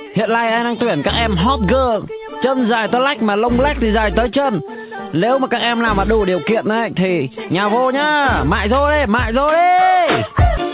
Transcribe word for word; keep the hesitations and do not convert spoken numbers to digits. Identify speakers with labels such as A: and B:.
A: Hiện nay anh đang tuyển các em hot girl, chân dài tới lách mà lông lách thì dài tới chân. Nếu mà các em nào mà đủ điều kiện ấy thì nhà vô nhá, mại vô đi, mại vô đi.